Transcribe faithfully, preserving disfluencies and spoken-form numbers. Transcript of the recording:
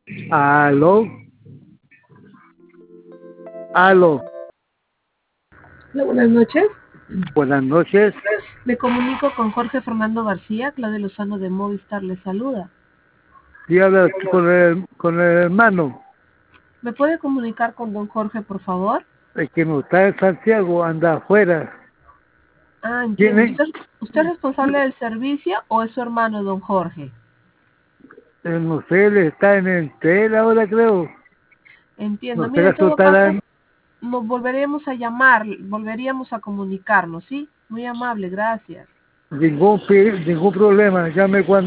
Aló, aló, Hola, buenas noches. buenas noches. Me comunico con Jorge Fernando García, Claudia Lozano de Movistar le saluda. Sí, habla con el, con el hermano, ¿Me puede comunicar con don Jorge, por favor? el que no está en Santiago, anda afuera. Ah, entiendo. ¿Tiene? ¿Usted, usted es responsable del servicio o es su hermano, don Jorge? Eh, no sé, él está en el tren ahora, creo. Entiendo. No Mire, sé, en eso todo caso, estarán nos volveremos a llamar, volveríamos a comunicarnos, ¿sí? Muy amable, gracias. ningún, pi- ningún problema. Llame cuando